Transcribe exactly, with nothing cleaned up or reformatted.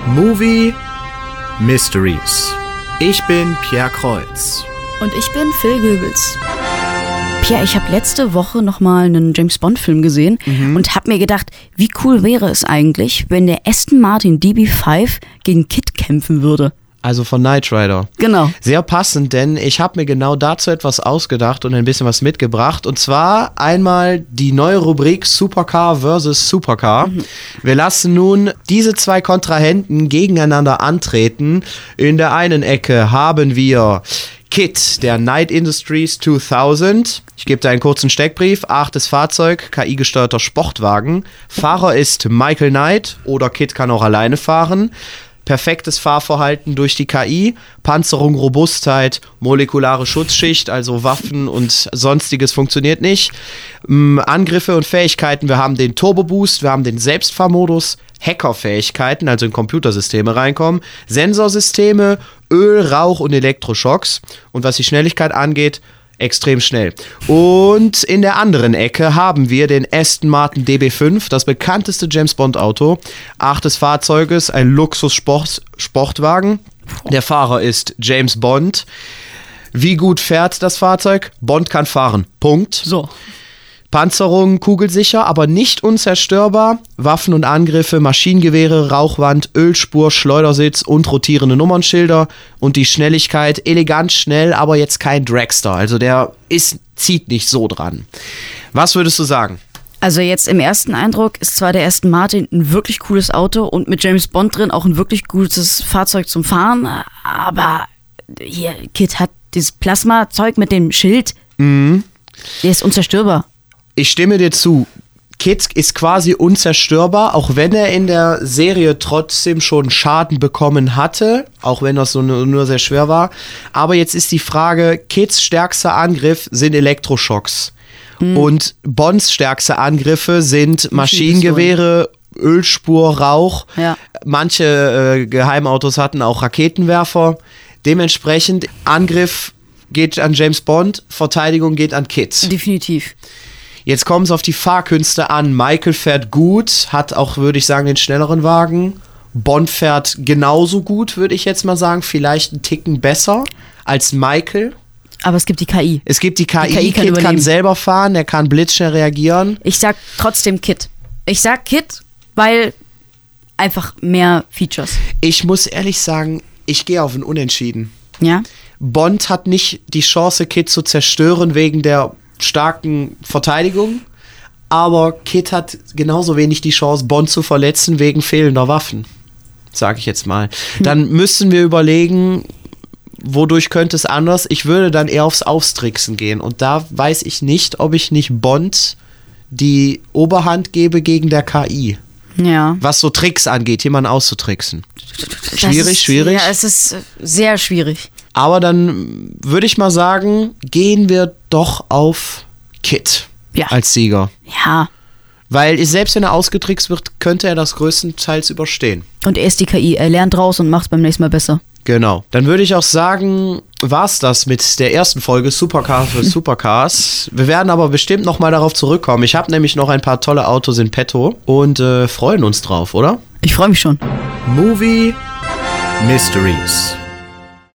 Movie Mysteries. Ich bin Pierre Kreuz. Und ich bin Phil Goebbels. Pierre, ich habe letzte Woche nochmal einen James-Bond-Film gesehen mhm. und habe mir gedacht, wie cool wäre es eigentlich, wenn der Aston Martin D B fünf gegen KITT kämpfen würde. Also von Knight Rider. Genau. Sehr passend, denn ich habe mir genau dazu etwas ausgedacht und ein bisschen was mitgebracht. Und zwar einmal die neue Rubrik Supercar versus Supercar. Mhm. Wir lassen nun diese zwei Kontrahenten gegeneinander antreten. In der einen Ecke haben wir KITT, der Knight Industries zweitausend. Ich gebe dir einen kurzen Steckbrief. Achtes Fahrzeug, K I-gesteuerter Sportwagen. Fahrer ist Michael Knight oder KITT kann auch alleine fahren. Perfektes Fahrverhalten durch die K I, Panzerung, Robustheit, molekulare Schutzschicht, also Waffen und sonstiges funktioniert nicht. Ähm, Angriffe und Fähigkeiten, wir haben den Turbo Boost, wir haben den Selbstfahrmodus, Hackerfähigkeiten, also in Computersysteme reinkommen, Sensorsysteme, Öl, Rauch und Elektroschocks. Und was die Schnelligkeit angeht, extrem schnell. Und in der anderen Ecke haben wir den Aston Martin D B fünf, das bekannteste James-Bond-Auto. Acht des Fahrzeuges, ein Luxus-Sportwagen. Der Fahrer ist James Bond. Wie gut fährt das Fahrzeug? Bond kann fahren. Punkt. So. Panzerung kugelsicher, aber nicht unzerstörbar. Waffen und Angriffe, Maschinengewehre, Rauchwand, Ölspur, Schleudersitz und rotierende Nummernschilder. Und die Schnelligkeit, elegant schnell, aber jetzt kein Dragster. Also der ist, zieht nicht so dran. Was würdest du sagen? Also jetzt im ersten Eindruck ist zwar der Aston Martin ein wirklich cooles Auto und mit James Bond drin auch ein wirklich gutes Fahrzeug zum Fahren, aber hier, KITT hat dieses Plasmazeug mit dem Schild, mhm. der ist unzerstörbar. Ich stimme dir zu. KITT ist quasi unzerstörbar, auch wenn er in der Serie trotzdem schon Schaden bekommen hatte, auch wenn das so nur sehr schwer war. Aber jetzt ist die Frage, KITTs stärkster Angriff sind Elektroschocks. Mhm. Und Bonds stärkste Angriffe sind Maschinengewehre, Ölspur, Rauch. Ja. Manche äh, Geheimautos hatten auch Raketenwerfer. Dementsprechend Angriff geht an James Bond, Verteidigung geht an KITT. Definitiv. Jetzt kommt es auf die Fahrkünste an. Michael fährt gut, hat auch, würde ich sagen, den schnelleren Wagen. Bond fährt genauso gut, würde ich jetzt mal sagen. Vielleicht einen Ticken besser als Michael. Aber es gibt die K I. Es gibt die K I. Die K I kann, KITT kann selber fahren, der kann blitzschnell reagieren. Ich sag trotzdem KITT. Ich sag KITT, weil einfach mehr Features. Ich muss ehrlich sagen, ich gehe auf ein Unentschieden. Ja? Bond hat nicht die Chance, KITT zu zerstören wegen der starken Verteidigung, aber KITT hat genauso wenig die Chance, Bond zu verletzen wegen fehlender Waffen, sage ich jetzt mal. Hm. Dann müssen wir überlegen, wodurch könnte es anders? Ich würde dann eher aufs Austricksen gehen und da weiß ich nicht, ob ich nicht Bond die Oberhand gebe gegen der K I. Ja. Was so Tricks angeht, jemanden auszutricksen. Schwierig, ist, schwierig. Ja, es ist sehr schwierig. Aber dann würde ich mal sagen, gehen wir doch auf KITT ja. als Sieger. Ja. Weil selbst wenn er ausgetrickst wird, könnte er das größtenteils überstehen. Und er ist die K I, er lernt raus und macht es beim nächsten Mal besser. Genau. Dann würde ich auch sagen, war's das mit der ersten Folge Supercars für Supercars. Wir werden aber bestimmt nochmal darauf zurückkommen. Ich habe nämlich noch ein paar tolle Autos in petto und äh, freuen uns drauf, oder? Ich freue mich schon. Movie Mysteries.